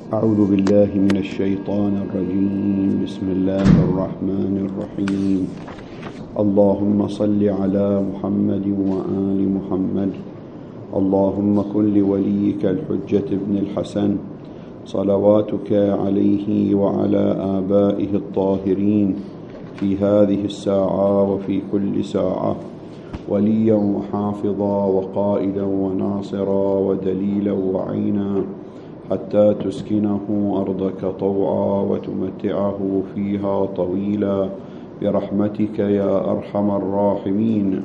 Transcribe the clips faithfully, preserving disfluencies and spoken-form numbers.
أعوذ بالله من الشيطان الرجيم. بسم الله الرحمن الرحيم. اللهم صل على محمد وآل محمد. اللهم كن لوليك الحجة ابن الحسن صلواتك عليه وعلى آبائه الطاهرين في هذه الساعة وفي كل ساعة وليا وحافظا وقائدا وناصرا ودليلا وعينا، حتى تسكنه أرضك طوعا وتمتعه فيها طويلا برحمتك يا أرحم الراحمين.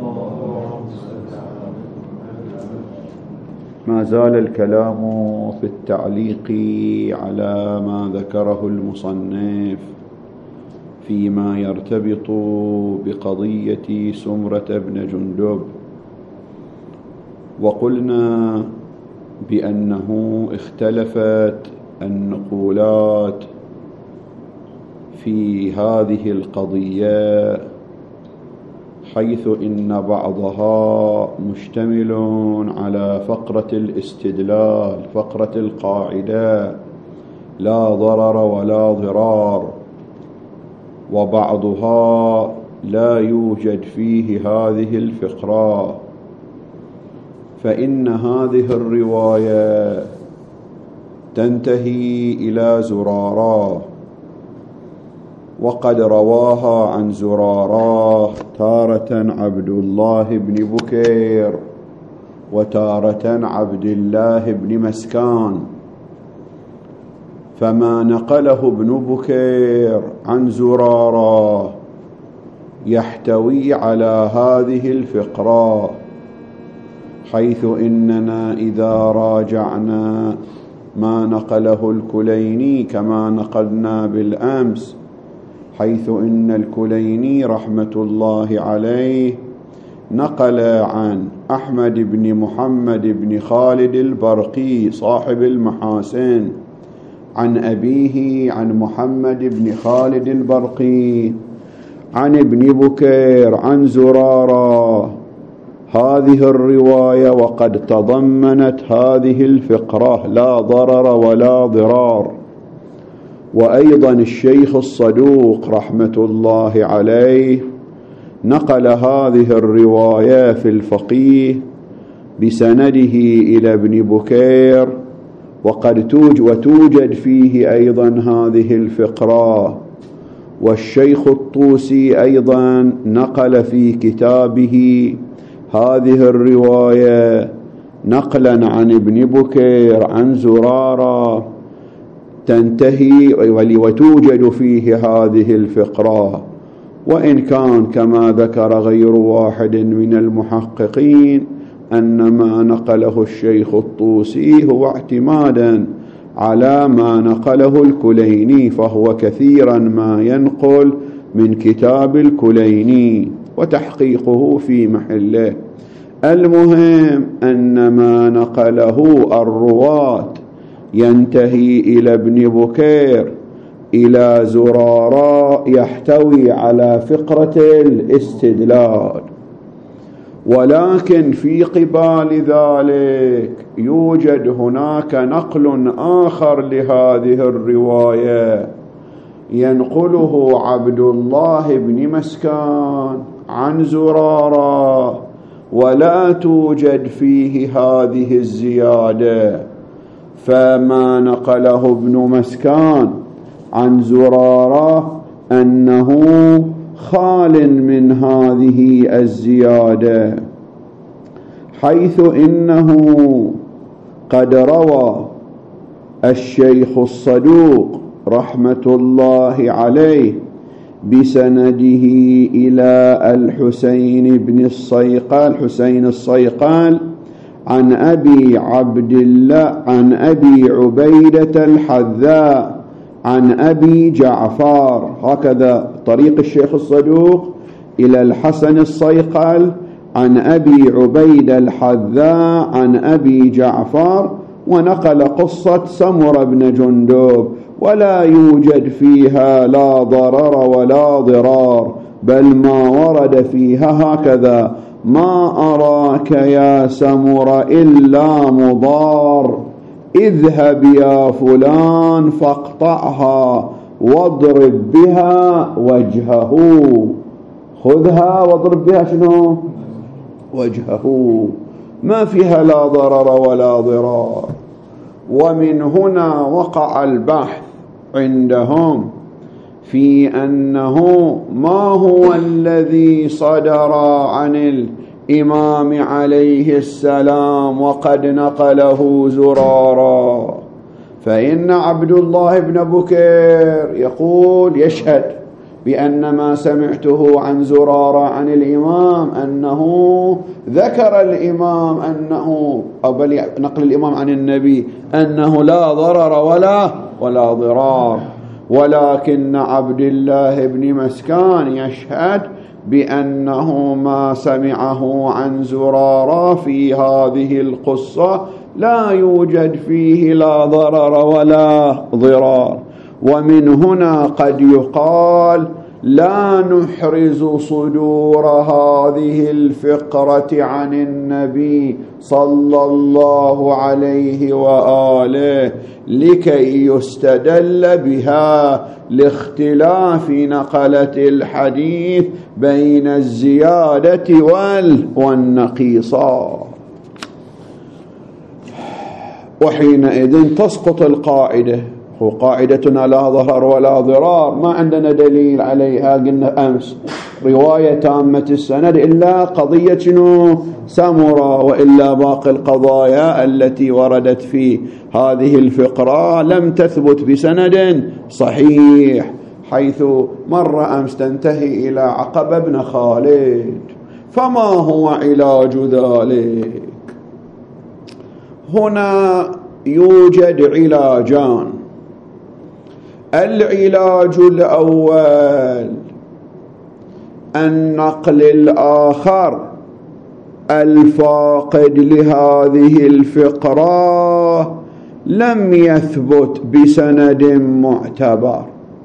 ما زال الكلام في التعليق على ما ذكره المصنف فيما يرتبط بقضية سمرة بن جندب، وقلنا بأنه اختلفت النقولات في هذه القضية، حيث إن بعضها مشتمل على فقرة الاستدلال، فقرة القاعدة لا ضرر ولا ضرار، وبعضها لا يوجد فيه هذه الفقرة. فإن هذه الرواية تنتهي إلى زرارة، وقد رواها عن زرارة تارة عبد الله بن بكير وتارة عبد الله بن مسكان. فما نقله ابن بكير عن زرارة يحتوي على هذه الفقرة، حيث إننا إذا راجعنا ما نقله الكليني كما نقلنا بالأمس، حيث إن الكليني رحمة الله عليه نقل عن أحمد بن محمد بن خالد البرقي صاحب المحاسن عن أبيه عن محمد بن خالد البرقي عن ابن بكير عن زرارة هذه الرواية، وقد تضمنت هذه الفقرة لا ضرر ولا ضرار. وأيضا الشيخ الصدوق رحمة الله عليه نقل هذه الرواية في الفقيه بسنده إلى ابن بكير، وقد توجد وتوجد فيه أيضا هذه الفقرة. والشيخ الطوسي أيضا نقل في كتابه هذه الرواية نقلا عن ابن بكير عن زرارة تنتهي وتوجد فيه هذه الفقرة. وإن كان كما ذكر غير واحد من المحققين أن ما نقله الشيخ الطوسي هو اعتمادا على ما نقله الكليني، فهو كثيرا ما ينقل من كتاب الكليني وتحقيقه في محله. المهم أن ما نقله الرواة ينتهي إلى ابن بكير إلى زرارة يحتوي على فقرة الاستدلال، ولكن في قبال ذلك يوجد هناك نقل آخر لهذه الرواية ينقله عبد الله بن مسكان عن زرارة، ولا توجد فيه هذه الزيادة. فما نقله ابن مسكان عن زرارة أنه خال من هذه الزيادة، حيث إنه قد روى الشيخ الصدوق رحمة الله عليه بسنده إلى الحسين بن الصيقال حسين الصيقال عن أبي عبد الله عن أبي عبيدة الحذاء عن أبي جعفر. هكذا طريق الشيخ الصدوق إلى الحسن الصيقال عن أبي عبيدة الحذاء عن أبي جعفر، ونقل قصة سمرة بن جندب، ولا يوجد فيها لا ضرر ولا ضرار، بل ما ورد فيها هكذا: ما أراك يا سمرة إلا مضار، اذهب يا فلان فاقطعها واضرب بها وجهه. خذها واضرب بها شنو؟ وجهه. ما فيها لا ضرر ولا ضرار. ومن هنا وقع البحث عندهم في أنه ما هو الذي صدر عن الإمام عليه السلام وقد نقله زرارا. فإن عبد الله بن بكير يقول يشهد بأن ما سمعته عن زرارة عن الإمام أنه ذكر الإمام أنه أو بل نقل الإمام عن النبي أنه لا ضرر ولا ولا ضرار. ولكن عبد الله بن مسكان يشهد بأنه ما سمعه عن زرارة في هذه القصة لا يوجد فيه لا ضرر ولا ضرار. ومن هنا قد يقال لا نحرز صدور هذه الفقرة عن النبي صلى الله عليه وآله لكي يستدل بها لاختلاف نقلة الحديث بين الزيادة والنقيصة. وحينئذ تسقط القاعدة. وقاعدتنا لا ضرر ولا ضرار ما عندنا دليل عليها. قلنا أمس رواية تامة السند إلا قضية شنو؟ سمرة، وإلا باقي القضايا التي وردت في هذه الفقرة لم تثبت بسند صحيح، حيث مر أمس تنتهي إلى عقبة بن خالد. فما هو علاج ذلك؟ هنا يوجد علاجان. العلاج الأول النقل الآخر الفاقد لهذه الفقرة لم يثبت بسند معتبر،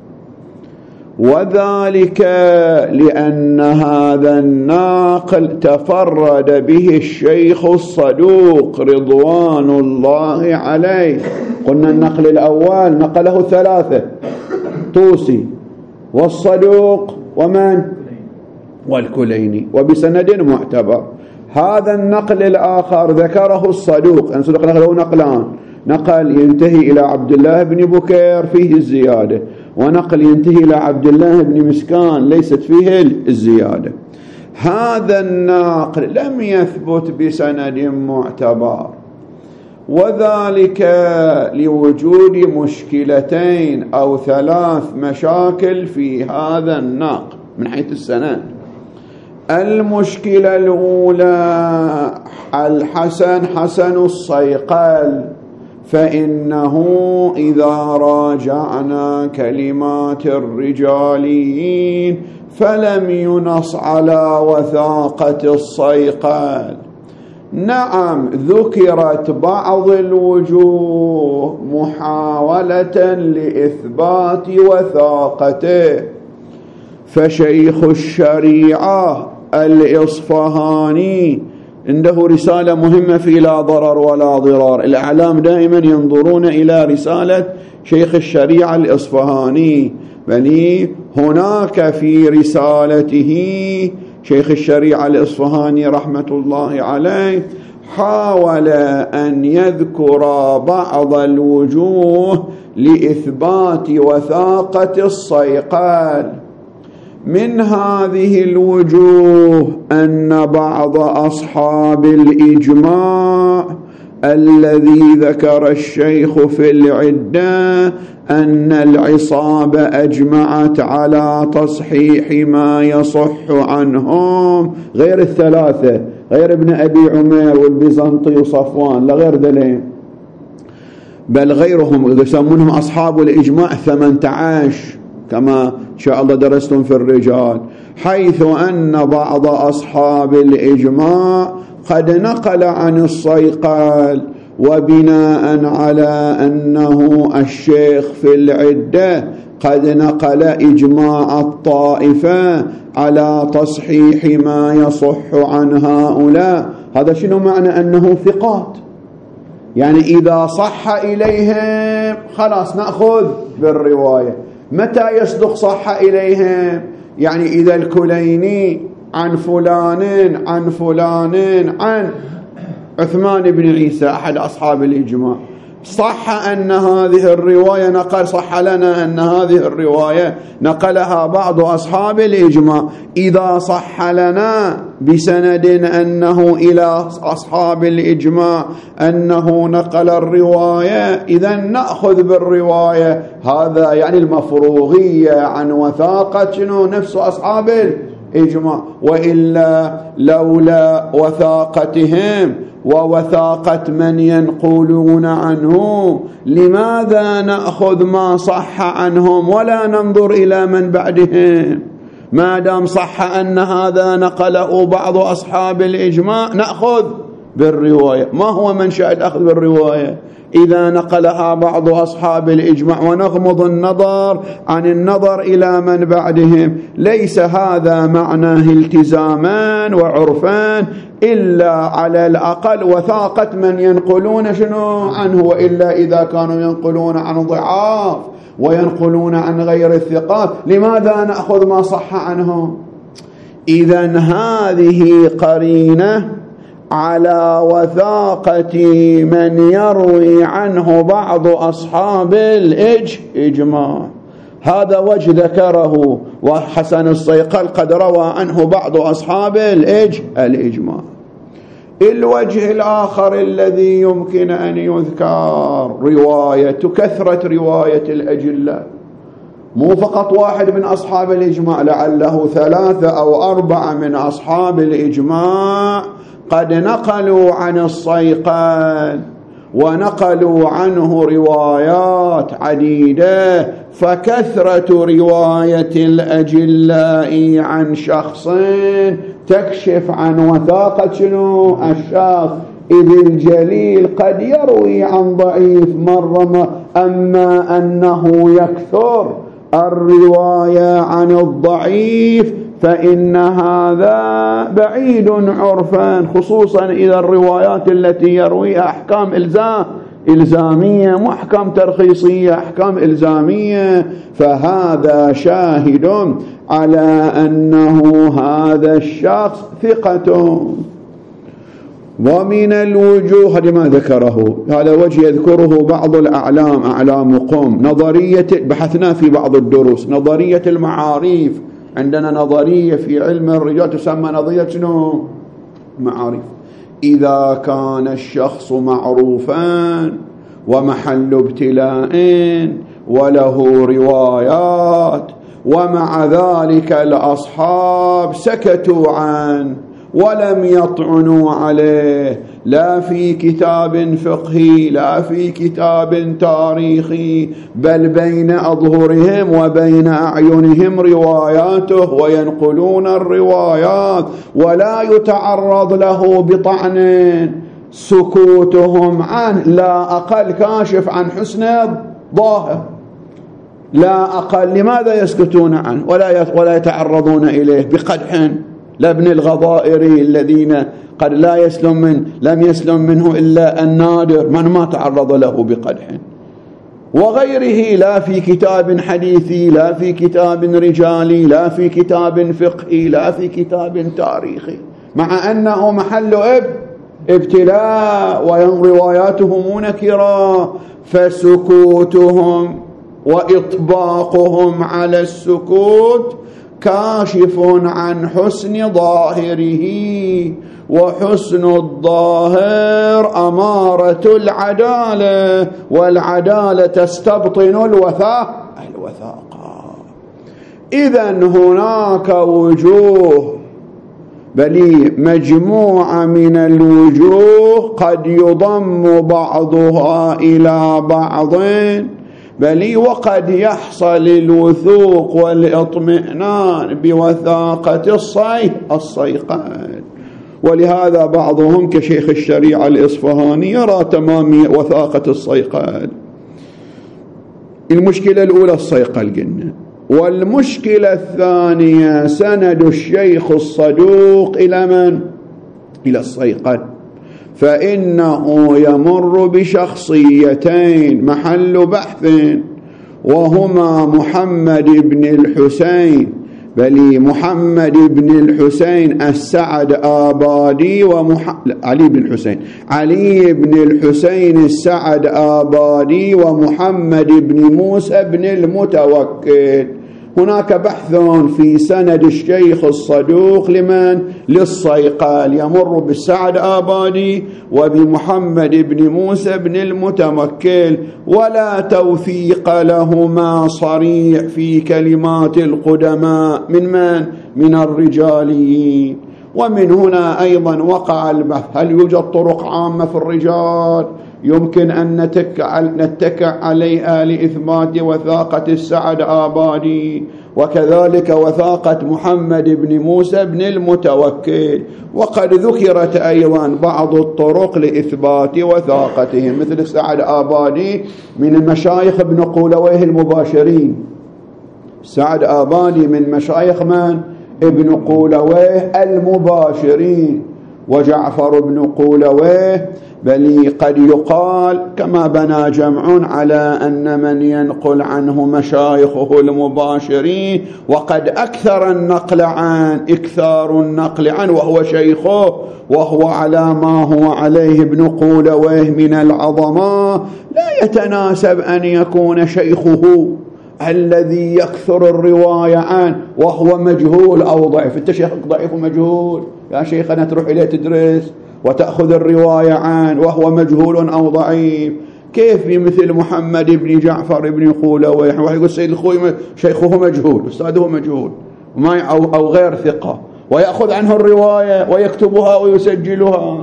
وذلك لأن هذا الناقل تفرد به الشيخ الصدوق رضوان الله عليه. قلنا النقل الأول نقله ثلاثة، طوسي والصدوق ومن؟ والكليني، وبسند معتبر. هذا النقل الآخر ذكره الصدوق، أن صدق له نقلان، نقل ينتهي إلى عبد الله بن بكير فيه الزيادة، ونقل ينتهي إلى عبد الله بن مسكان ليست فيه الزيادة. هذا النقل لم يثبت بسند معتبر، وذلك لوجود مشكلتين أو ثلاث مشاكل في هذا النقل من حيث السند. المشكلة الأولى الحسن حسن الصيقل، فإنه إذا راجعنا كلمات الرجاليين فلم ينص على وثاقة الصيقل. نعم ذكرت بعض الوجوه محاولة لإثبات وثاقته، فشيخ الشريعة الإصفهاني عنده رسالة مهمة في لا ضرر ولا ضرار. الأعلام دائما ينظرون إلى رسالة شيخ الشريعة الإصفهاني، بل هناك في رسالته شيخ الشريعة الإصفهاني رحمة الله عليه حاول أن يذكر بعض الوجوه لإثبات وثاقة الصيقل. من هذه الوجوه أن بعض أصحاب الإجماع الذي ذكر الشيخ في العدة أن العصابة أجمعت على تصحيح ما يصح عنهم، غير الثلاثة، غير ابن أبي عمير والبيزنطي وصفوان، لا غير ذلك، بل غيرهم يسمونهم أصحاب الإجماع ثمانية عشر كما شاء الله درستم في الرجال، حيث أن بعض أصحاب الإجماع قد نقل عن الصيقل، وبناء على أنه الشيخ في العدة قد نقل إجماع الطائفة على تصحيح ما يصح عن هؤلاء. هذا شنو معنى؟ أنه ثقات، يعني إذا صح إليهم خلاص نأخذ بالرواية. متى يصدق صح إليهم؟ يعني إذا الكليني عن فلان عن فلان عن عثمان بن عيسى أحد أصحاب الإجماع، صح أن هذه الرواية نقل صح لنا أن هذه الرواية نقلها بعض أصحاب الإجماع. إذا صح لنا بسند أنه إلى أصحاب الإجماع أنه نقل الرواية، إذا نأخذ بالرواية. هذا يعني المفروغية عن وثاقة نفس أصحاب الإجماع. وإلا لولا وثاقتهم ووثاقة من ينقلون عنه لماذا نأخذ ما صح عنهم ولا ننظر إلى من بعدهم؟ ما دام صح أن هذا نقله بعض أصحاب الإجماع نأخذ بالرواية. ما هو منشأ الأخذ بالرواية؟ إذا نقلها بعض أصحاب الإجماع ونغمض النظر عن النظر إلى من بعدهم. ليس هذا معناه التزاما وعرفا، إلا على الأقل وثاقة من ينقلون شنو عنه. وإلا إذا كانوا ينقلون عن ضعاف وينقلون عن غير الثقات لماذا نأخذ ما صح عنهم؟ إذن هذه قرينة على وثاقة من يروي عنه بعض أصحاب الإجماع. هذا وجه ذكره وحسن الصيقل قد روى عنه بعض أصحاب الإجماع. الوجه الآخر الذي يمكن أن يذكر رواية كثرة رواية الأجلة، مو فقط واحد من أصحاب الإجماع، لعله ثلاثة أو أربعة من أصحاب الإجماع قد نقلوا عن الصيقل ونقلوا عنه روايات عديدة. فكثرة رواية الأجلاء عن شخص تكشف عن وثاقة شنو الشخص، إذ الجليل قد يروي عن ضعيف مرة، أما أنه يكثر الرواية عن الضعيف فإن هذا بعيد عرفا، خصوصا إذا الروايات التي يرويها أحكام إلزام إلزامية مو أحكام ترخيصية، أحكام إلزامية. فهذا شاهد على أنه هذا الشخص ثقة. ومن الوجوه هذا ما ذكره، هذا وجه يذكره بعض الأعلام، أعلام قوم. نظرية بحثنا في بعض الدروس نظرية المعاريف، عندنا نظرية في علم الرجال تسمى نظرية شنو؟ معاريف. إذا كان الشخص معروفا ومحل ابتلاء وله روايات ومع ذلك الأصحاب سكتوا عنه ولم يطعنوا عليه لا في كتاب فقهي لا في كتاب تاريخي، بل بين أظهرهم وبين أعينهم رواياته وينقلون الروايات ولا يتعرض له بطعن، سكوتهم عنه لا أقل كاشف عن حسن الظاهر، لا أقل. لماذا يسكتون عنه ولا ولا يتعرضون إليه بقدح؟ لابن الغضائري الذين قد لا يسلم من لم يسلم منه إلا النادر من ما تعرض له بقدح، وغيره لا في كتاب حديثي لا في كتاب رجالي لا في كتاب فقهي لا في كتاب تاريخي، مع أنه محل اب ابتلاء ورواياته منكرة. فسكوتهم وإطباقهم على السكوت كاشف عن حسن ظاهره، وحسن الظاهر أمارة العدالة، والعدالة تستبطن الوثاق الوثاقة. إذن هناك وجوه، بل مجموعة من الوجوه قد يضم بعضها إلى بعض، بل وقد يحصل الوثوق والاطمئنان بوثاقة الصيق الصيقان. ولهذا بعضهم كشيخ الشريعة الإصفهاني يرى تمام وثاقة الصيقان. المشكلة الأولى الصيقل قلنا، والمشكلة الثانية سند الشيخ الصدوق إلى من؟ إلى الصيقل. فإنه يمر بشخصيتين محل بحث، وهما محمد بن الحسين بل محمد بن الحسين السعد آبادي ومح... علي بن الحسين علي بن الحسين السعد آبادي ومحمد بن موسى بن المتوكل. هناك بحث في سند الشيخ الصدوق لمن؟ للصيقل، يمر بالسعد آبادي وبمحمد بن موسى بن المتوكل، ولا توثيق لهما صريح في كلمات القدماء من من؟ من الرجاليين. ومن هنا أيضا وقع البحث، هل يوجد طرق عامة في الرجال يمكن أن نتكع عليها لإثبات وثاقة السعد آبادي، وكذلك وثاقة محمد بن موسى بن المتوكل؟ وقد ذكرت أيضا بعض الطرق لإثبات وثاقتهم، مثل السعد آبادي من المشايخ ابن قولويه المباشرين. السعد آبادي من مشايخ من؟ ابن قولويه المباشرين. وجعفر بن قولويه بل قد يقال كما بنى جمع على أن من ينقل عنه مشايخه المباشرين، وقد أكثر النقل عن إكثار النقل عنه وهو شيخه، وهو على ما هو عليه ابن قولويه من العظمة، لا يتناسب أن يكون شيخه الذي يكثر الرواية عنه وهو مجهول أو ضعيف. أنت شيخك ضعيف ومجهول، يا شيخنا تروح إليه تدرس وتأخذ الرواية عنه وهو مجهول أو ضعيف. كيف بمثل محمد بن جعفر بن قولويه، واحد يقول سيد الخوي شيخه مجهول، أستاذه مجهول وما أو, أو غير ثقة، ويأخذ عنه الرواية ويكتبها ويسجلها.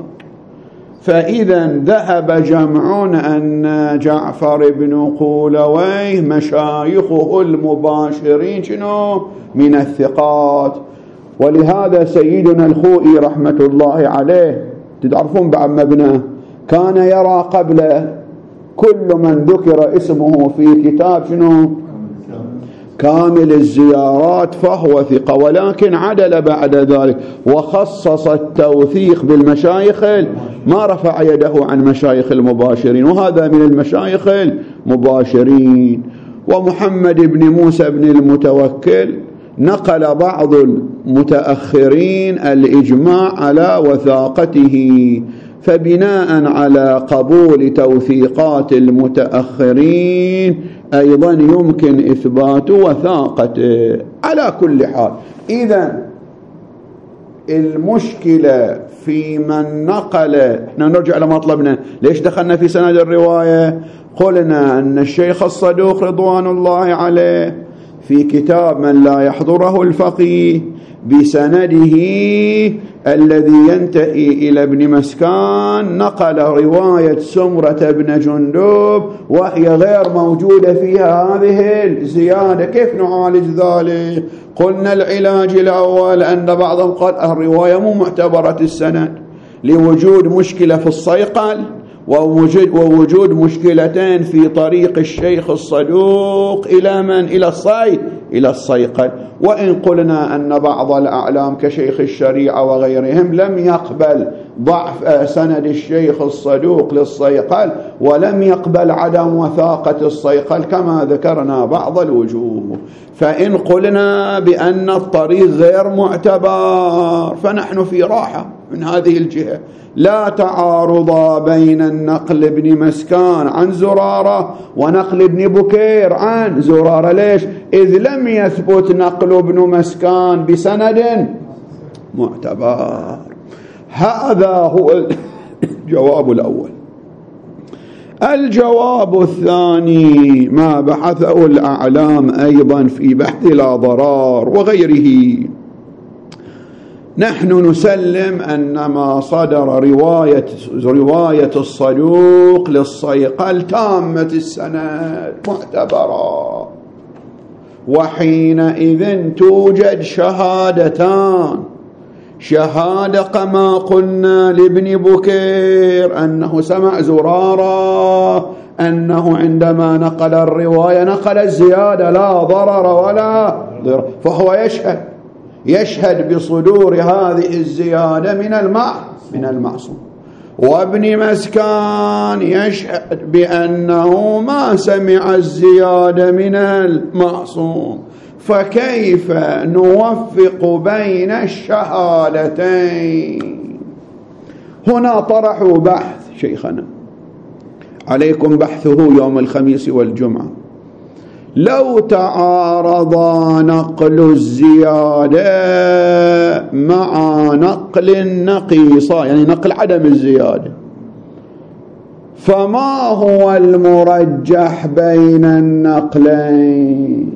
فإذا ذهب جمع أن جعفر بن قولويه مشايخه المباشرين شنو؟ من الثقات. ولهذا سيدنا الخوئي رحمة الله عليه، تعرفون بعد مبناه، كان يرى قبل كل من ذكر اسمه في كتاب شنو؟ كامل الزيارات فهو ثقة، ولكن عدل بعد ذلك وخصص التوثيق بالمشايخ، ما رفع يده عن مشايخ المباشرين، وهذا من المشايخ المباشرين. ومحمد بن موسى بن المتوكل نقل بعض المتأخرين الإجماع على وثاقته، فبناء على قبول توثيقات المتأخرين أيضا يمكن إثبات وثاقته. على كل حال، إذن المشكلة في من نقل، احنا نرجع لمطلبنا، ليش دخلنا في سند الرواية؟ قلنا أن الشيخ الصدوق رضوان الله عليه في كتاب من لا يحضره الفقيه بسنده الذي ينتهي إلى ابن مسكان نقل رواية سمرة بن جندب وهي غير موجودة فيها هذه الزيادة. كيف نعالج ذلك؟ قلنا العلاج الأول أن بعضهم قال الرواية مو معتبرة السند لوجود مشكلة في الصيقل ووجود, ووجود مشكلتين في طريق الشيخ الصدوق إلى من؟ إلى الصيد إلى الصيقل. وإن قلنا أن بعض الأعلام كشيخ الشريعة وغيرهم لم يقبل ضعف سند الشيخ الصدوق للصيقل، ولم يقبل عدم وثاقة الصيقل كما ذكرنا بعض الوجوه. فإن قلنا بأن الطريق غير معتبر فنحن في راحة من هذه الجهة. لا تعارض بين النقل ابن مسكان عن زرارة ونقل ابن بكير عن زرارة. ليش؟ إذ لم يثبت نقل ابن مسكان بسند معتبر. هذا هو الجواب الأول. الجواب الثاني ما بحثه الأعلام أيضا في بحث لا ضرار وغيره. نحن نسلم أن ما صدر رواية, رواية الصدوق للصيقل تامة السند معتبرة، وحينئذ توجد شهادتان، شهادة كما قلنا لابن بكير أنه سمع زرارة أنه عندما نقل الرواية نقل الزيادة لا ضرر ولا ضرر، فهو يشهد يشهد بصدور هذه الزيادة من الماء من المعصوم. وابن مسكان يشهد بأنه ما سمع الزيادة من المعصوم، فكيف نوفق بين الشهادتين؟ هنا طرحوا بحث شيخنا، عليكم بحثه يوم الخميس والجمعة. لو تعارض نقل الزيادة مع نقل النقيصة، يعني نقل عدم الزيادة، فما هو المرجح بين النقلين؟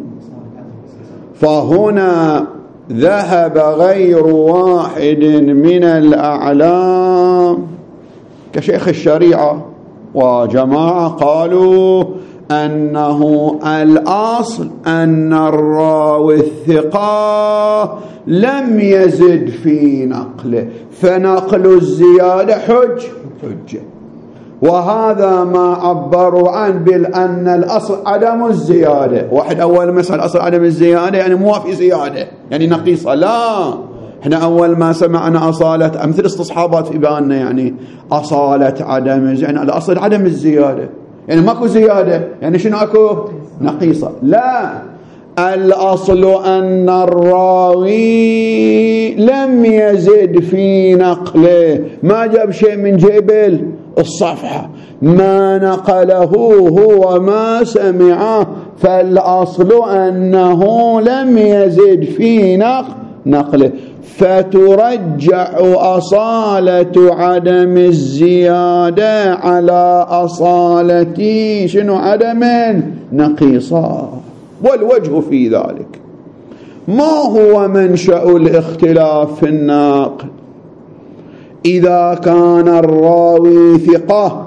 فهنا ذهب غير واحد من الأعلام كشيخ الشريعة وجماعة قالوا أنه الأصل أن الراوي الثقة لم يزد في نقله، فنقل الزيادة حج حجة. وهذا ما عبروا عنه بأن الأصل عدم الزيادة. واحد أول مسألة أصل عدم الزيادة يعني مو في زيادة يعني نقيصة، لا، احنا أول ما سمعنا أصالة مثل استصحابات في بالنا يعني أصالة عدم، يعني الأصل عدم الزيادة يعني ماكو زيادة، يعني شنو اكو؟ نقيصة. لا، الأصل أن الراوي لم يزد في نقله، ما جاب شيء من جيب الصفحة، ما نقله هو ما سمعه، فالأصل أنه لم يزد في نقل نقله، فترجع أصالة عدم الزيادة على أصالة شنو؟ عدم نقيصة. والوجه في ذلك ما هو منشأ الاختلاف في النقل؟ إذا كان الراوي ثقة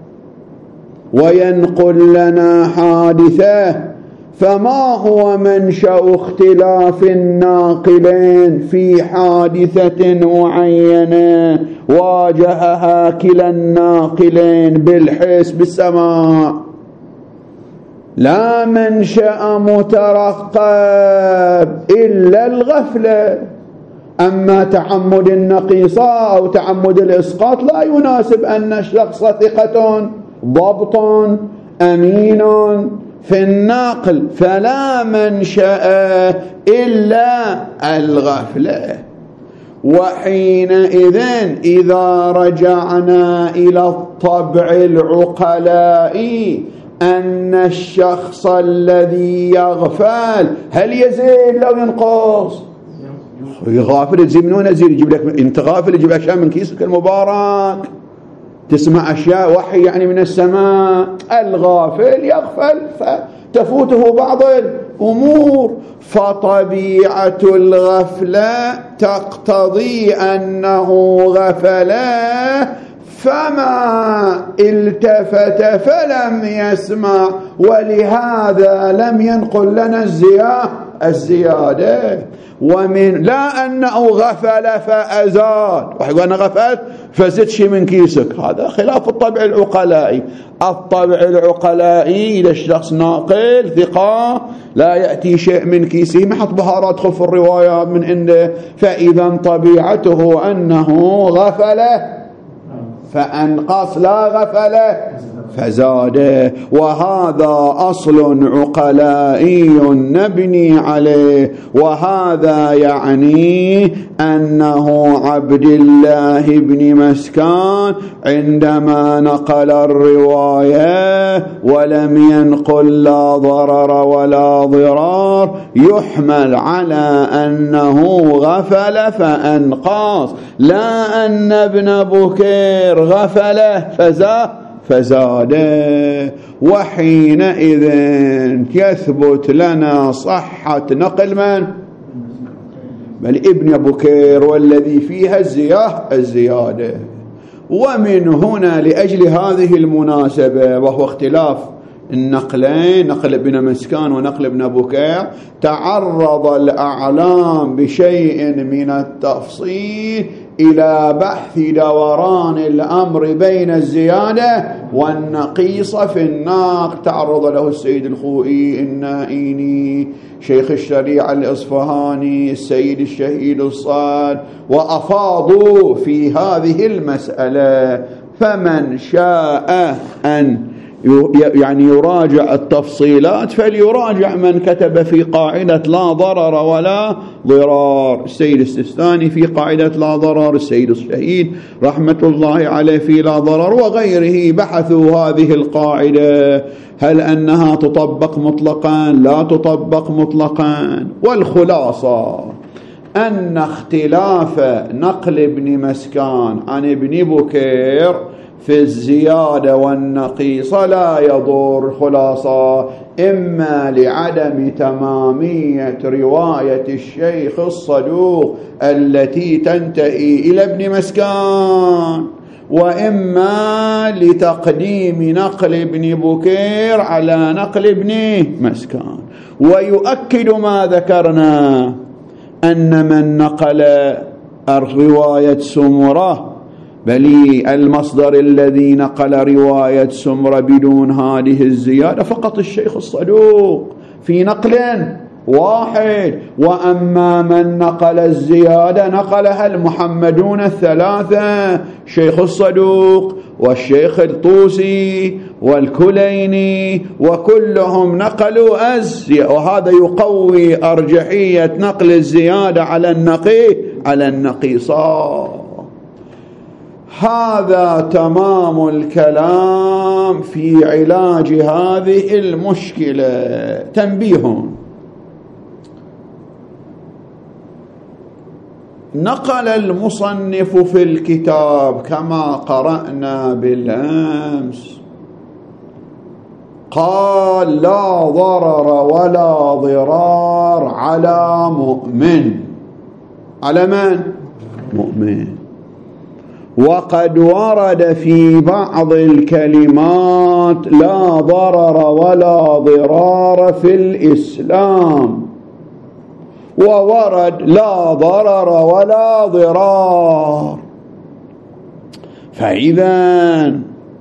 وينقل لنا حادثة، فما هو منشأ اختلاف الناقلين في حادثة معينة واجهها كلا الناقلين بالحس بالسماع؟ لا منشأ مترقب إلا الغفلة. أما تعمد النقيصة أو تعمد الإسقاط لا يناسب أن الشخص ثقة ضبط أمين في النقل، فلا منشأ إلا الغفلة. وحينئذ إذا رجعنا إلى الطبع العقلائي أن الشخص الذي يغفل هل يزيد أو ينقص؟ غافل تزيد من وين يزيد؟ يجيب لك انت غافل يجيب لك اشياء من كيسك المبارك، تسمع اشياء وحي يعني من السماء. الغافل يغفل فتفوته بعض الامور، فطبيعة الغفلة تقتضي انه غفل فما التفت فلم يسمع، ولهذا لم ينقل لنا الزيادة الزيادة ومن لا أنه غفل فأزاد. واحد يقول أنا غفلت فزدت شيء من كيسك، هذا خلاف الطبع العقلائي. الطبع العقلائي إذا الشخص ناقل ثقة لا يأتي شيء من كيسه، ما حط بهارات خلف الروايات من عنده، فإذا طبيعته أنه غفل فأنقص لا غفل فزاد. وهذا أصل عقلائي نبني عليه، وهذا يعني أنه عبد الله بن مسكان عندما نقل الرواية ولم ينقل لا ضرر ولا ضرار يحمل على أنه غفل فأنقص، لا أن ابن بكير غفل فزاد فزاد. وحينئذ يثبت لنا صحة نقل من؟ بل ابن بكير والذي فيها الزيادة. ومن هنا لأجل هذه المناسبة وهو اختلاف النقلين، نقل ابن مسكان ونقل ابن بكير، تعرض الأعلام بشيء من التفصيل إلى بحث دوران الأمر بين الزيادة والنقيصة في النقل. تعرض له السيد الخوئي النائيني، شيخ الشريعة الإصفهاني، السيد الشهيد الصاد، وأفاضوا في هذه المسألة. فمن شاء أن يعني يراجع التفصيلات فليراجع من كتب في قاعدة لا ضرر ولا ضرار. السيد السيستاني في قاعدة لا ضرر، السيد الشهيد رحمة الله عليه في لا ضرر، وغيره بحثوا هذه القاعدة هل أنها تطبق مطلقا لا تطبق مطلقا. والخلاصة أن اختلاف نقل ابن مسكان عن ابن بكير في الزيادة والنقيصة لا يضر. خلاصة إما لعدم تمامية رواية الشيخ الصدوق التي تنتهي إلى ابن مسكان، وإما لتقديم نقل ابن بكير على نقل ابن مسكان. ويؤكد ما ذكرنا أن من نقل رواية سمرة بل المصدر الذي نقل رواية سمرة بدون هذه الزيادة فقط الشيخ الصدوق في نقل واحد. وأما من نقل الزيادة نقلها المحمدون الثلاثة، شيخ الصدوق والشيخ الطوسي والكليني، وكلهم نقلوا الزيادة، وهذا يقوي أرجحية نقل الزيادة على النقي على النقيصات. هذا تمام الكلام في علاج هذه المشكلة. تنبيه: نقل المصنف في الكتاب كما قرأنا بالأمس قال لا ضرر ولا ضرار على مؤمن. على من؟ مؤمن. وقد ورد في بعض الكلمات لا ضرر ولا ضرار في الإسلام، وورد لا ضرر ولا ضرار. فإذا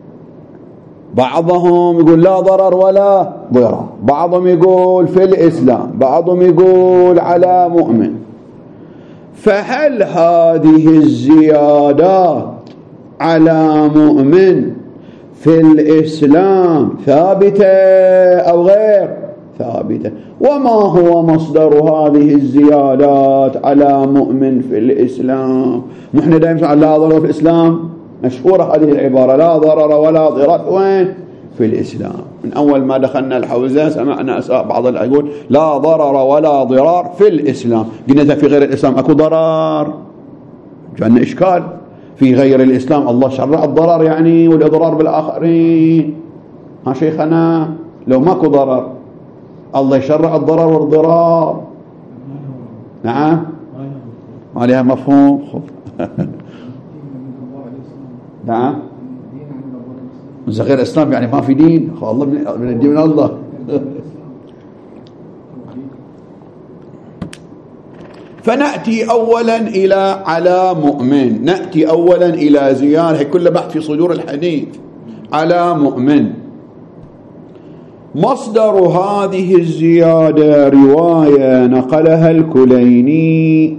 بعضهم يقول لا ضرر ولا ضرار، بعضهم يقول في الإسلام، بعضهم يقول على مؤمن. فهل هذه الزيادات على مؤمن في الإسلام ثابتة أو غير ثابتة؟ وما هو مصدر هذه الزيادات على مؤمن في الإسلام؟ نحن دائما لا ضرر في الإسلام، مشهورة هذه العبارة لا ضرر ولا ضرار وين؟ في الإسلام. من أول ما دخلنا الحوزة سمعنا بعض يقول لا ضرر ولا ضرار في الإسلام. قلنا في غير الإسلام أكو ضرر؟ جاءنا إشكال. في غير الإسلام الله شرع الضرر يعني والإضرار بالآخرين. ها شيخنا لو ماكو ضرر الله يشرع الضرر والضرار؟ نعم ما لها مفهوم. نعم إذا غير الإسلام يعني ما في دين. الله من الدين من الله. فنأتي أولا إلى على مؤمن، نأتي أولا إلى زيارة كل بحث في صدور الحديث على مؤمن. مصدر هذه الزيادة رواية نقلها الكليني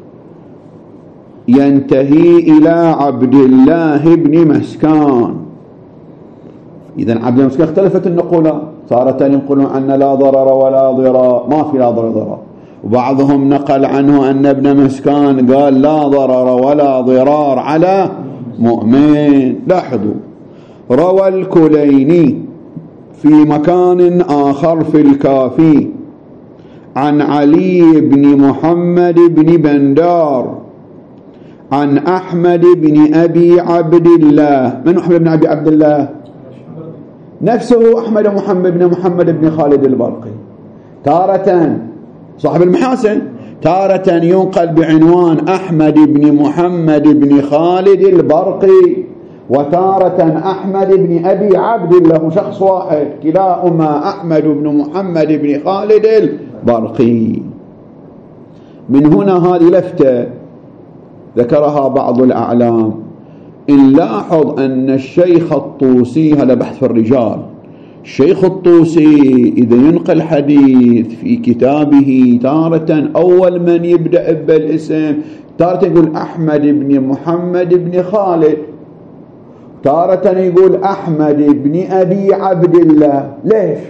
ينتهي إلى عبد الله بن مسكان. إذن عبد الله بن مسكان اختلفت النقولة، تارة ينقلون أن لا ضرر ولا ضرار، ما في لا ضرر ضرار، وبعضهم نقل عنه أن ابن مسكان قال لا ضرر ولا ضرار على مؤمن. لاحظوا روى الكليني في مكان آخر في الكافي عن علي بن محمد بن بندار عن أحمد بن أبي عبد الله. من أحمد بن أبي عبد الله؟ نفسه أحمد محمد بن محمد بن خالد البرقي، تارة صاحب المحاسن، تارة ينقل بعنوان أحمد بن محمد بن خالد البرقي، وتارة أحمد بن أبي عبد الله، شخص واحد، كلاهما أحمد بن محمد بن خالد البرقي. من هنا هذه لفتة ذكرها بعض الأعلام. إن لاحظ أن الشيخ الطوسي، هذا بحث في الرجال، الشيخ الطوسي إذا ينقل حديث في كتابه تارة أول من يبدأ بالاسم، تارة يقول أحمد بن محمد بن خالد، تارة يقول أحمد بن أبي عبد الله. ليش؟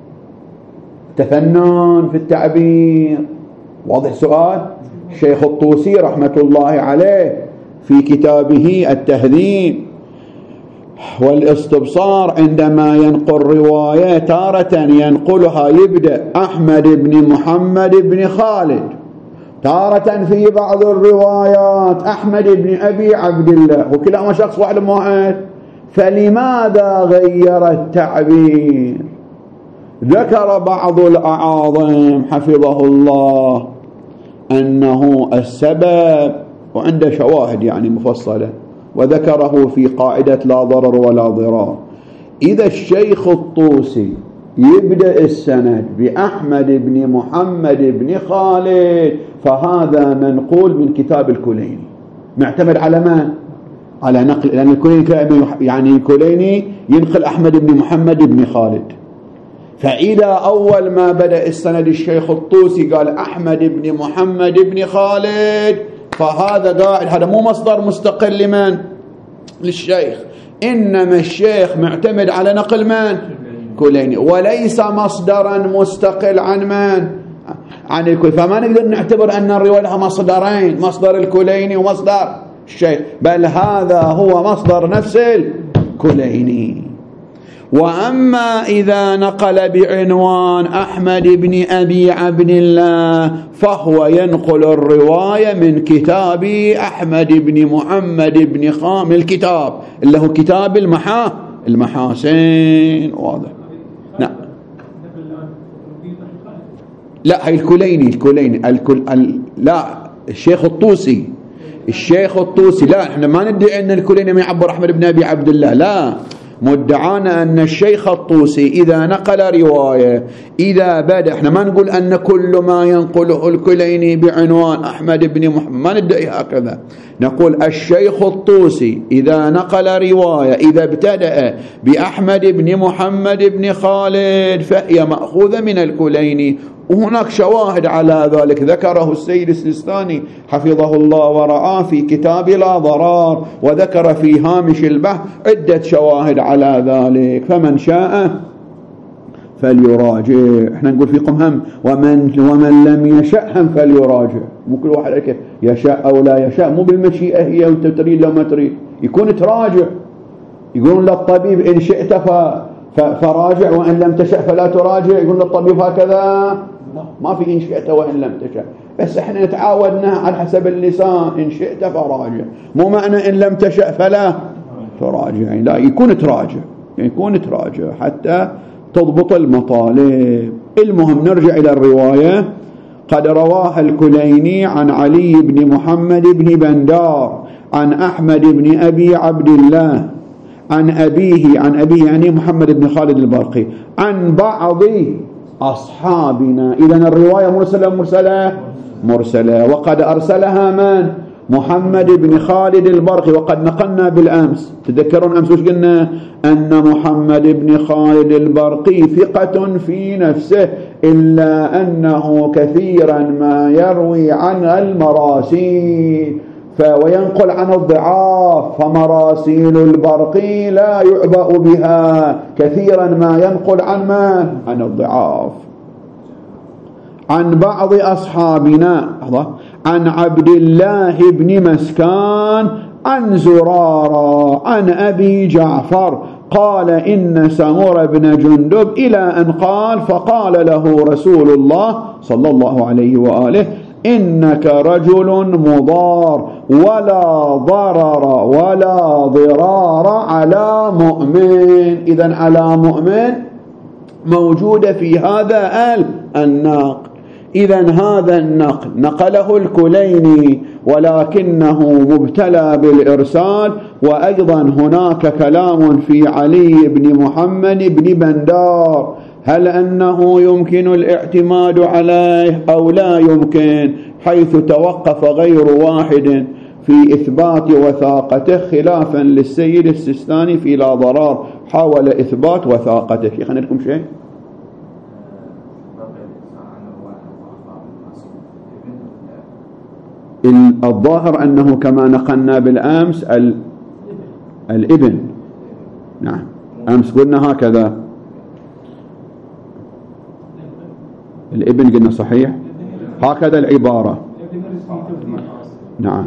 تفنن في التعبير. واضح سؤال؟ الشيخ الطوسي رحمة الله عليه في كتابه التهذيب والاستبصار عندما ينقل رواية تارة ينقلها يبدأ أحمد بن محمد بن خالد، تارة في بعض الروايات أحمد بن أبي عبد الله، وكلاهما شخص واحد واحد. فلماذا غير التعبير؟ ذكر بعض الأعاظم حفظه الله أنه السبب، وعنده شواهد يعني مفصلة، وذكره في قاعدة لا ضرر ولا ضرار. إذا الشيخ الطوسي يبدأ السند بأحمد بن محمد بن خالد فهذا منقول من كتاب الكليني، معتمد على من؟ على نقل، لأن الكليني يعني الكليني ينقل أحمد بن محمد بن خالد. فإذا أول ما بدأ السند الشيخ الطوسي قال أحمد بن محمد بن خالد فهذا قاعد، هذا مو مصدر مستقل لمن؟ للشيخ، إنما الشيخ معتمد على نقل من؟ كليني، وليس مصدرا مستقل عن من؟ عن الكليني. فما نقدر نعتبر أن الرواية لها مصدرين، مصدر الكليني ومصدر الشيخ، بل هذا هو مصدر نفس الكليني. وأما إذا نقل بعنوان أحمد بن أبي عبد الله فهو ينقل الرواية من كتاب أحمد بن محمد بن خام، الكتاب اللي هو كتاب المحا المحاسن. واضح؟ نعم. لا، هي الكليني الكليني الكل ال... لا الشيخ الطوسي الشيخ الطوسي لا، احنا ما ندعي أن الكليني ما يعبر أحمد بن أبي عبد الله، لا، مدعانا أن الشيخ الطوسي إذا نقل رواية إذا بدأ، احنا ما نقول أن كل ما ينقله الكليني بعنوان أحمد بن محمد، ما ندعي هكذا، نقول الشيخ الطوسي إذا نقل رواية إذا ابتدأ بأحمد بن محمد بن خالد فهي مأخوذة من الكليني. وهناك شواهد على ذلك ذكره السيد السيستاني حفظه الله ورعاه في كتاب لا ضرار، وذكر في هامش البحث عدة شواهد على ذلك، فمن شاء فليراجع. احنا نقول فيكم هم ومن, ومن لم يشاء هم فليراجع، مو كل واحد يشاء أو لا يشاء، مو بالمشيئة هي وانت تريد لو ما تريد، يكون تراجع. يقولون للطبيب إن شئت فراجع وإن لم تشاء فلا تراجع، يقول للطبيب هكذا؟ لا، ما في إن شئت وإن لم تشاء، بس احنا تعودنا على حسب اللسان إن شئت فراجع، مو معنى إن لم تشاء فلا تراجع، لا، يكون تراجع يكون تراجع حتى تضبط المطالب. المهم نرجع إلى الرواية. قد رواها الكليني عن علي بن محمد بن بندار عن أحمد بن أبي عبد الله عن أبيه عن أبيه يعني محمد بن خالد البرقي عن بعض أصحابنا. إذن الرواية مرسلة مرسلة مرسلة وقد أرسلها من؟ محمد بن خالد البرقي. وقد نقلنا بالأمس، تذكرون أمس وش قلنا؟ أن محمد بن خالد البرقي ثقة في نفسه، إلا أنه كثيرا ما يروي عن المراسيل وينقل عن الضعاف، فمراسيل البرقي لا يعبأ بها، كثيرا ما ينقل عن من؟ عن الضعاف. عن بعض أصحابنا عن عبد الله بن مسكان عن زرارة عن أبي جعفر قال إن سمر بن جندب إلى أن قال فقال له رسول الله صلى الله عليه وآله إنك رجل مضار ولا ضرر ولا ضرار على مؤمن. إذن على مؤمن موجودة في هذا النقل. إذن هذا النقل نقله الكليني ولكنه مبتلى بالإرسال. وأيضا هناك كلام في علي بن محمد بن بندار، هل أنه يمكن الاعتماد عليه أو لا يمكن، حيث توقف غير واحد في إثبات وثاقته خلافا للسيد السيستاني في لا ضرار، حاول إثبات وثاقته. في خلينا لكم شيء الظاهر أنه كما نقلنا بالأمس الابن نعم أمس قلنا هكذا. الابن قلنا صحيح هكذا العبارة. نعم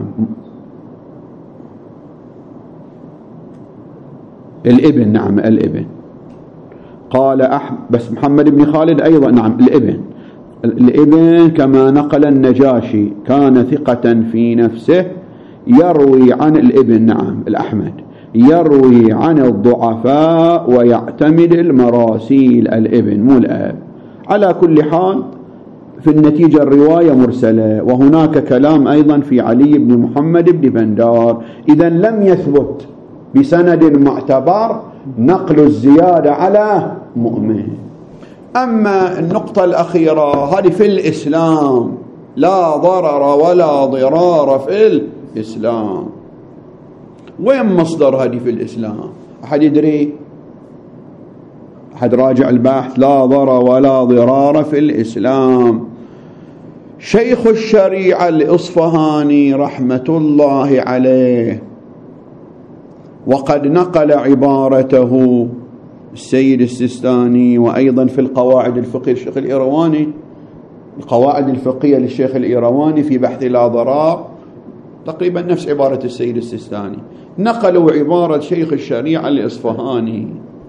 الابن. نعم الابن قال أحمد بس محمد بن خالد أيضا. نعم الابن. الابن كما نقل النجاشي كان ثقة في نفسه يروي عن الابن. نعم الأحمد يروي عن الضعفاء ويعتمد المراسيل. الابن مو الأب. على كل حال في النتيجة الرواية مرسلة. وهناك كلام أيضا في علي بن محمد بن بندار. إذا لم يثبت بسند معتبر نقل الزيادة على مؤمن. أما النقطة الأخيرة هذه في الإسلام لا ضرر ولا ضرار في الإسلام. وين مصدر هذه في الإسلام؟ أحد يدري؟ أحد راجع البحث؟ لا ضرر ولا ضرار في الإسلام. شيخ الشريعة الإصفهاني رحمة الله عليه وقد نقل عبارته السيد السيستاني وأيضا في القواعد الفقهية الشيخ الإيرواني. القواعد الفقهية للشيخ الإيرواني في بحث لا ضرار تقريبا نفس عبارة السيد السيستاني. نقلوا عبارة شيخ الشريعة الإصفهاني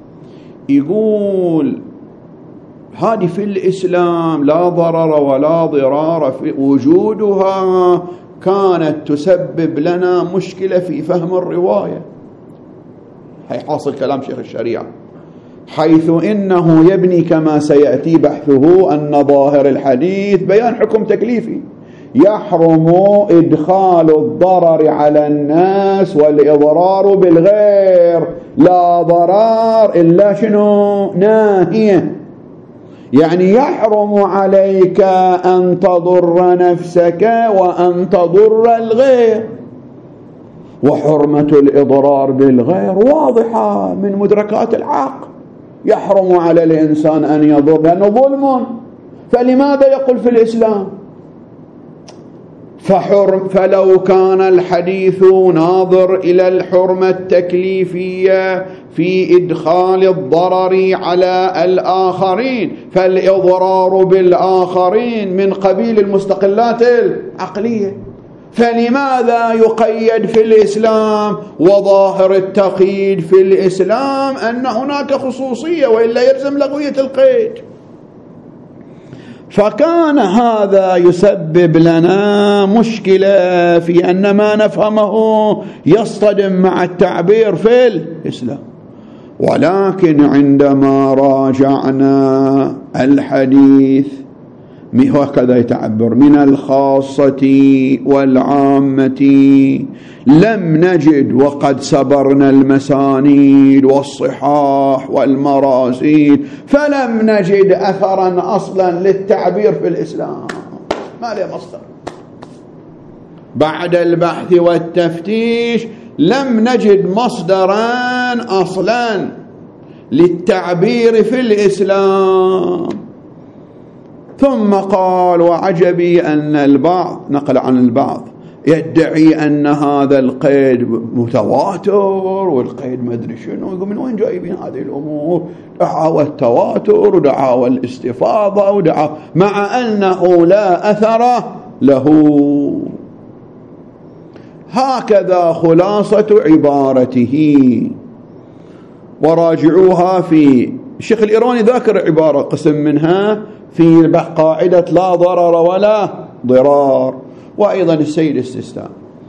يقول هذه في الإسلام لا ضرر ولا ضرار في وجودها كانت تسبب لنا مشكلة في فهم الرواية. هي حاصل كلام شيخ الشريعة، حيث إنه يبني كما سيأتي بحثه أن ظاهر الحديث بيان حكم تكليفي يحرم إدخال الضرر على الناس والإضرار بالغير. لا ضرار إلا شنو؟ ناهية. يعني يحرم عليك أن تضر نفسك وأن تضر الغير. وحرمة الإضرار بالغير واضحة من مدركات العقل. يحرم على الإنسان أن يضر لأنه ظلم. فلماذا يقول في الإسلام؟ فحرم فلو كان الحديث ناظر إلى الحرمة التكليفية في إدخال الضرر على الآخرين فالإضرار بالآخرين من قبيل المستقلات العقلية. فلماذا يقيد في الإسلام؟ وظاهر التقييد في الإسلام أن هناك خصوصية وإلا يلزم لغوية القيد. فكان هذا يسبب لنا مشكلة في أن ما نفهمه يصطدم مع التعبير في الإسلام. ولكن عندما راجعنا الحديث هكذا يتعبر من الخاصة والعامة لم نجد وقد سبرنا المسانيد والصحاح والمراسيل فلم نجد أثرا أصلا للتعبير في الإسلام. ما له مصدر. بعد البحث والتفتيش لم نجد مصدرا أصلا للتعبير في الإسلام. ثم قال وعجبي أن البعض نقل عن البعض يدعي أن هذا القيد متواتر والقيد ما أدري شنو. يقول من وين جايبين هذه الأمور؟ دعاوى التواتر ودعاوى الاستفاضة ودعاوى مع أنه لا أثر له. هكذا خلاصة عبارته. وراجعوها في الشيخ الإيراني ذاكر عبارة قسم منها في قاعدة لا ضرر ولا ضرار، وأيضا السيد السيستاني.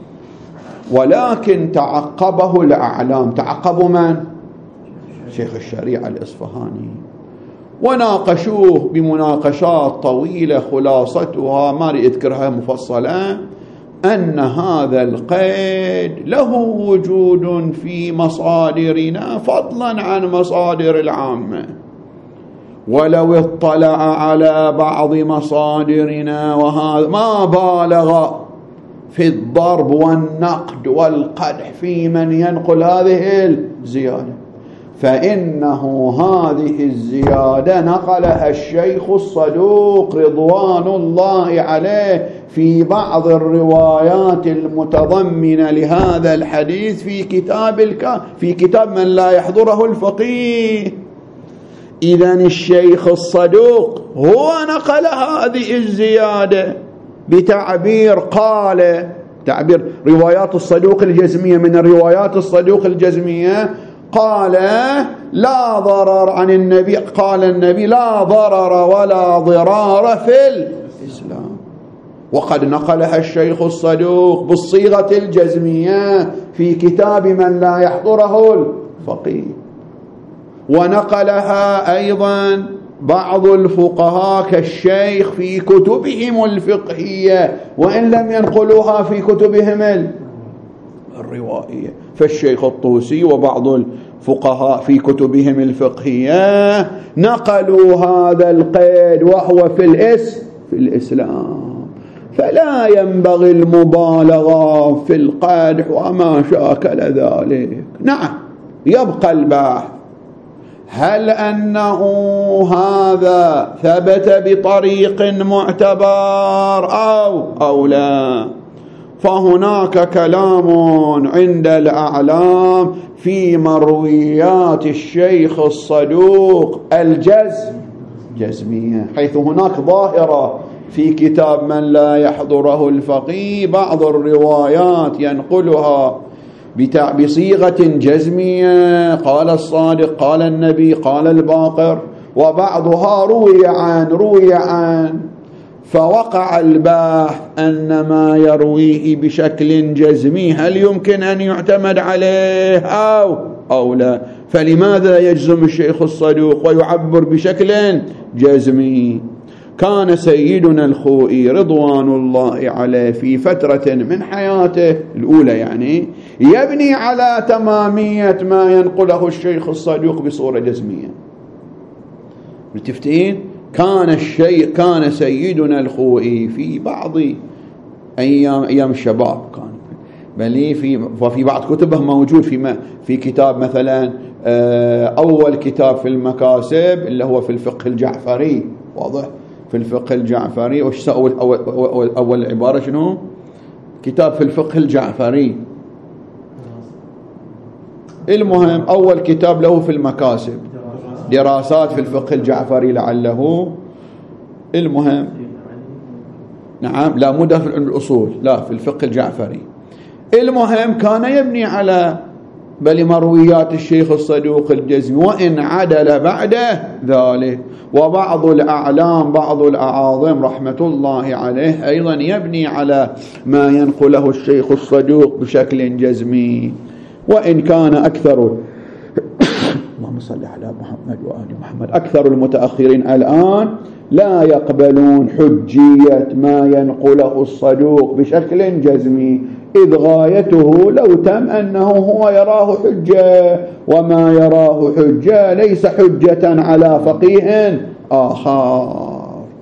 ولكن تعقبه الأعلام. تعقبوا من؟ شيخ الشريعة الإصفهاني. وناقشوه بمناقشات طويلة خلاصتها ما أذكرها مفصلة أن هذا القيد له وجود في مصادرنا فضلا عن مصادر العامة. ولو اطلع على بعض مصادرنا وهذا ما بالغ في الضرب والنقد والقدح في من ينقل هذه الزيادة. فإنه هذه الزيادة نقلها الشيخ الصدوق رضوان الله عليه في بعض الروايات المتضمنة لهذا الحديث في كتاب الك... في كتاب من لا يحضره الفقيه. إذن الشيخ الصدوق هو نقل هذه الزيادة بتعبير قال، تعبير روايات الصدوق الجزمية، من الروايات الصدوق الجزمية قال لا ضرر عن النبي، قال النبي لا ضرر ولا ضرار في الإسلام. وقد نقلها الشيخ الصدوق بالصيغة الجزمية في كتاب من لا يحضره الفقيه، ونقلها أيضا بعض الفقهاء كالشيخ في كتبهم الفقهية وإن لم ينقلوها في كتبهم الروائية. فالشيخ الطوسي وبعض الفقهاء في كتبهم الفقهية نقلوا هذا القيد وهو في الاسم في الإسلام. فلا ينبغي المبالغة في القدح وما شاكل ذلك. نعم يبقى البحث هل أنه هذا ثبت بطريق معتبر أو أو لا. فهناك كلام عند الأعلام في مرويات الشيخ الصدوق الجزم جزمية، حيث هناك ظاهرة في كتاب من لا يحضره الفقيه بعض الروايات ينقلها بصيغة جزمية، قال الصادق قال النبي قال الباقر، وبعضها روي عن روي عن فوقع الباحث أن ما يرويه بشكل جزمي هل يمكن أن يعتمد عليه أو أو لا. فلماذا يجزم الشيخ الصدوق ويعبر بشكل جزمي؟ كان سيدنا الخوئي رضوان الله عليه في فترة من حياته الأولى يعني يبني على تمامية ما ينقله الشيخ الصدوق بصورة جزمية. متفتئين؟ كان الشيء كان سيدنا الخوئي في بعض أيام أيام الشباب كان بل في وفي بعض كتبه موجود في في كتاب مثلا أول كتاب في المكاسب اللي هو في الفقه الجعفري، واضح في الفقه الجعفري. وش سأول أول, أول, أول عبارة شنو؟ كتاب في الفقه الجعفري. المهم أول كتاب له في المكاسب دراسات في الفقه الجعفري لعله. المهم نعم لا مو في الأصول، لا في الفقه الجعفري. المهم كان يبني على بل مرويات الشيخ الصدوق الجزمي وإن عدل بعد ذلك. وبعض الأعلام بعض الأعاظم رحمة الله عليه أيضا يبني على ما ينقله الشيخ الصدوق بشكل جزمي، وإن كان أكثر اللهم صل على محمد وآل محمد أكثر المتأخرين الآن لا يقبلون حجية ما ينقله الصدوق بشكل جزمي، إذ غايته لو تم أنه هو يراه حجة، وما يراه حجة ليس حجة على فقيه آخر.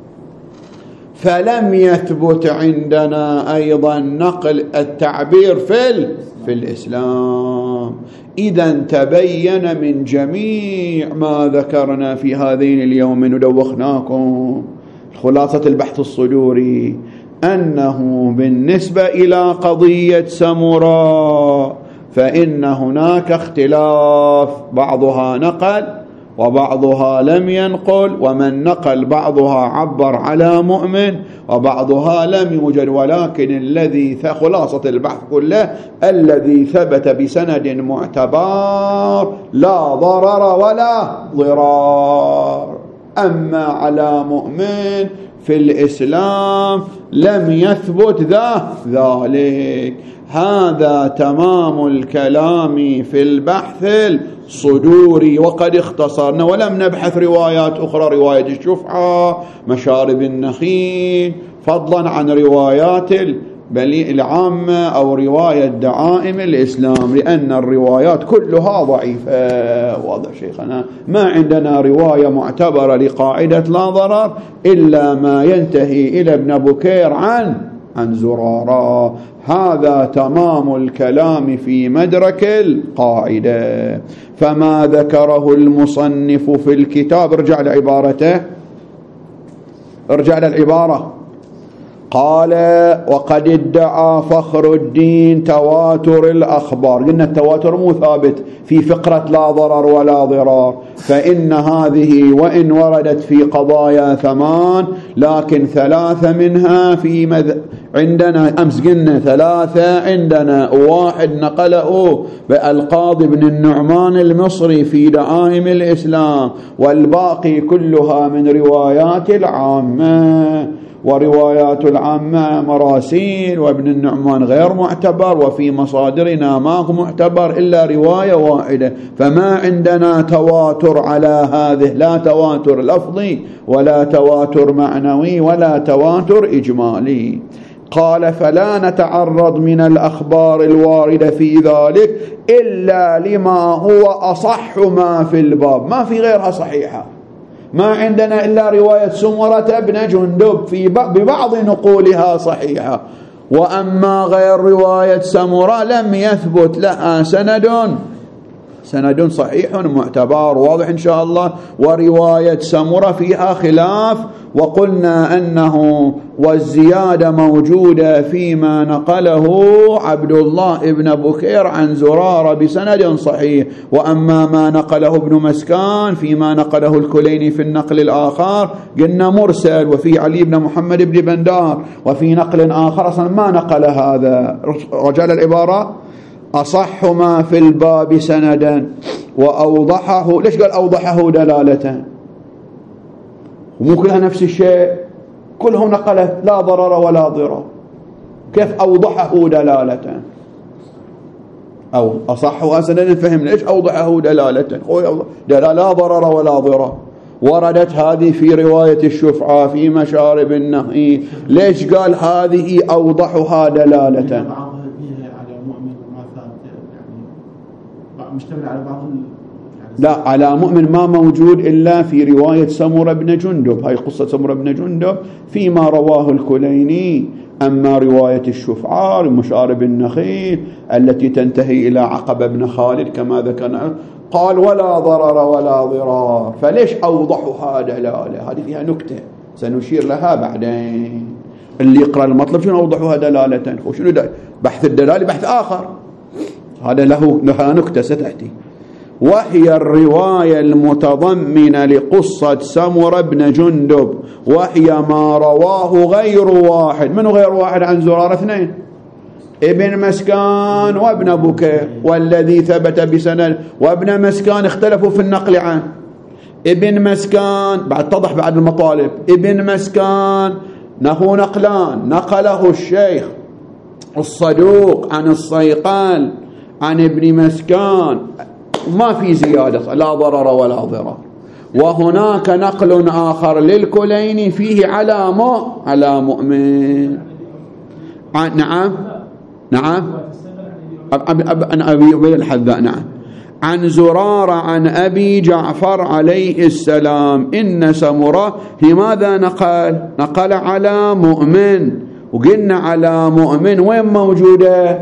فلم يثبت عندنا أيضا نقل التعبير في في الإسلام. إذا تبين من جميع ما ذكرنا في هذين اليومين ندوخناكم خلاصة البحث الصدوري أنه بالنسبة إلى قضية سمراء فإن هناك اختلاف، بعضها نقل وبعضها لم ينقل، ومن نقل بعضها عبر على مؤمن وبعضها لم يوجد. ولكن الذي خلاصة البحث كله الذي ثبت بسند معتبر لا ضرر ولا ضرار. أما على مؤمن في الإسلام لم يثبت ذا ذلك. هذا تمام الكلام في البحث الصدوري، وقد اختصرنا ولم نبحث روايات أخرى، رواية الشفعة مشارب النخيل، فضلا عن روايات العامة أو رواية دعائم الإسلام، لأن الروايات كلها ضعيفة. واضح شيخنا؟ ما عندنا رواية معتبرة لقاعدة لا ضرر إلا ما ينتهي إلى ابن بكير عن عن زرارة. هذا تمام الكلام في مدرك القاعدة. فما ذكره المصنف في الكتاب، ارجع لعبارته، ارجع للعبارة. قال: وقد ادعى فخر الدين تواتر الأخبار. قلنا التواتر مو ثابت في فقرة لا ضرر ولا ضرار، فإن هذه وإن وردت في قضايا ثمان، لكن ثلاثة منها في مذ... عندنا أمس قلنا ثلاثة عندنا، واحد نقله بالقاضي بن النعمان المصري في دعائم الإسلام، والباقي كلها من روايات العامة، وروايات العامة مراسيل، وابن النعمان غير معتبر، وفي مصادرنا ما هو معتبر إلا رواية واحدة. فما عندنا تواتر على هذه، لا تواتر لفظي ولا تواتر معنوي ولا تواتر إجمالي. قال: فلا نتعرض من الأخبار الواردة في ذلك إلا لما هو أصح ما في الباب. ما في غيرها صحيحة، ما عندنا إلا رواية سمرة بن جندب في ببعض نقولها صحيحة، وأما غير رواية سمرة لم يثبت لها سند سند صحيح معتبر واضح إن شاء الله. ورواية سمرة فيها خلاف، وقلنا أنه والزيادة موجودة فيما نقله عبد الله بن بكير عن زرارة بسند صحيح، وأما ما نقله ابن مسكان فيما نقله الكليني في النقل الآخر قلنا مرسل، وفي علي بن محمد بن بندار، وفي نقل آخر أصلا ما نقل هذا. رجال العبارة: أصح ما في الباب سندا وأوضحه. ليش قال أوضحه دلالة؟ ومو كلها نفس الشيء، كلهم نقلت لا ضرر ولا ضرر، كيف أوضحه دلالة؟ أو أصحها سندا فهم ليش أوضحه دلالة؟ دلالة لا ضرر ولا ضرر. وردت هذه في رواية الشفعة في مشارب النهي، ليش قال هذه أوضحها دلالة؟ مشتمل على بعض يعني لا، على مؤمن ما موجود إلا في رواية سمرة بن جندب. هاي قصة سمرة بن جندب فيما رواه الكليني. أما رواية الشفعة مشارب النخيل التي تنتهي إلى عقبة بن خالد كما ذكرنا، قال: ولا ضرر ولا ضرار. فليش أوضحها دلالة؟ هذه فيها نكتة سنشير لها بعدين. اللي يقرأ المطلب شنو أوضحها دلالة؟ وشنو بحث الدلالة بحث آخر، هذا له لها نكتة ستأتي. وهي الرواية المتضمنة لقصة سمرة بن جندب، وهي ما رواه غير واحد. من غير واحد عن زرارة؟ اثنين، ابن مسكان وابن بكير، والذي ثبت بسند. وابن مسكان اختلفوا في النقل عنه. ابن مسكان بعد اتضح بعد المطالب، ابن مسكان له نقلان، نقله الشيخ الصدوق عن الصيقال عن ابن مسكان، ما في زيادة لا ضرر ولا ضرر. وهناك نقل آخر للكليني فيه علامة على مؤمن. نعم نعم عن أبي عبيد الحذاء، نعم، عن زرارة عن أبي جعفر عليه السلام إن سمرة لماذا نقل؟ نقل على مؤمن. وقلنا على مؤمن وين موجودة؟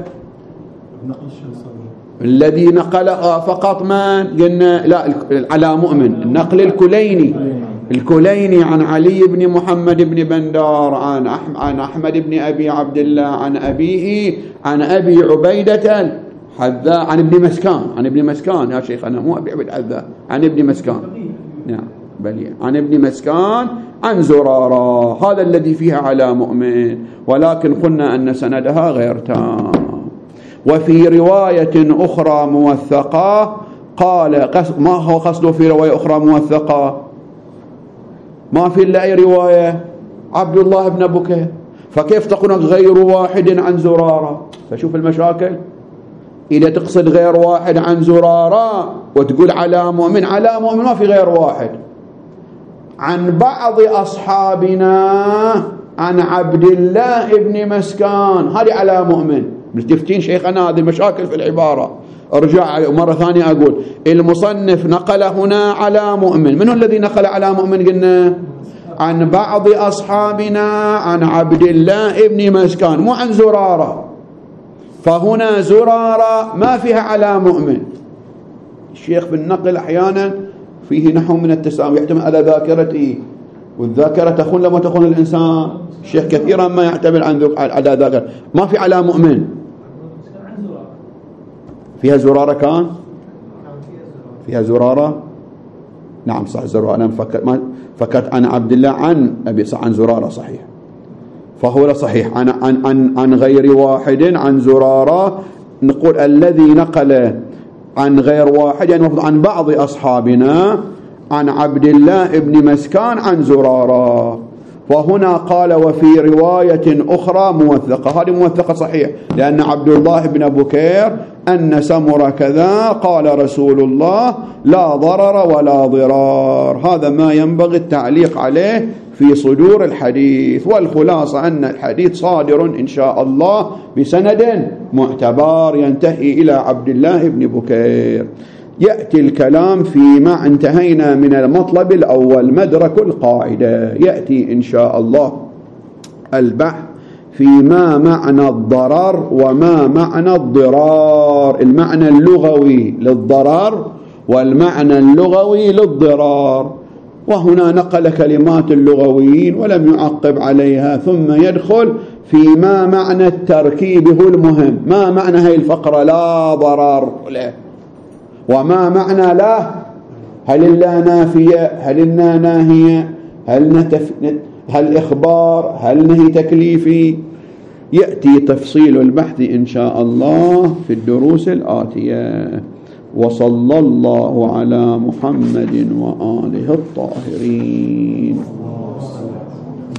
الذي نقل فقط من قلنا لا على مؤمن، النقل الكليني الكليني عن علي بن محمد بن بندار عن عن أحمد بن أبي عبد الله عن أبيه عن أبي عبيدة الحذاء عن ابن مسكان عن ابن مسكان يا شيخ، أنا مو أبي عبيد الحذاء، عن ابن مسكان، نعم بلي عن ابن مسكان عن زرارة. هذا الذي فيها على مؤمن، ولكن قلنا أن سندها غير تام. وفي رواية أخرى موثقة قال، ما هو قصده في رواية أخرى موثقة؟ ما في إلا أي رواية عبد الله بن بكير، فكيف تقول غير واحد عن زرارة؟ فشوف المشاكل. إذا تقصد غير واحد عن زرارة وتقول على مؤمن، على مؤمن ما في غير واحد. عن بعض أصحابنا عن عبد الله بن مسكان، هذه على مؤمن. مستفتين شيخنا هذه المشاكل في العبارة. ارجع مرة ثانية أقول المصنف نقل هنا على مؤمن. من هو الذي نقل على مؤمن؟ قلنا عن بعض أصحابنا عن عبد الله بن مسكان، مو عن زرارة. فهنا زرارة ما فيها على مؤمن. الشيخ بالنقل أحيانا فيه نحو من التسامح، يحتمل على ذاكرته، والذاكرة تخون لما تخون الإنسان. الشيخ كثيرا ما يعتمد عن على ذاكرة، ما في على مؤمن. فيها زرارة كان فيها زرارة نعم صح زرارة. أنا فكرت ما فكرت عن عبد الله عن أبي صح عن زرارة صحيح، فهو صحيح عن عن عن عن غير واحد عن زرارة. نقول الذي نقل عن غير واحد يعني عن بعض أصحابنا عن عبد الله بن مسكان عن زرارة. وهنا قال وفي رواية أخرى موثقة، هذه موثقة صحيح، لأن عبد الله بن بكير أن سمر كذا قال رسول الله لا ضرر ولا ضرار. هذا ما ينبغي التعليق عليه في صدور الحديث. والخلاصة أن الحديث صادر إن شاء الله بسند معتبر ينتهي إلى عبد الله بن بكير. يأتي الكلام فيما انتهينا من المطلب الأول، مدرك القاعدة. يأتي إن شاء الله البحث فيما معنى الضرر وما معنى الضرار، المعنى اللغوي للضرر والمعنى اللغوي للضرار. وهنا نقل كلمات اللغويين ولم يعقب عليها، ثم يدخل فيما معنى التركيب هو المهم. ما معنى هاي الفقرة لا ضرر له، وما معنى لا، هل اللا نافية، هل النا ناهية، هل نتف... هل إخبار، هل نهي تكليفي. يأتي تفصيل البحث إن شاء الله في الدروس الآتية. وصلى الله على محمد وآله الطاهرين.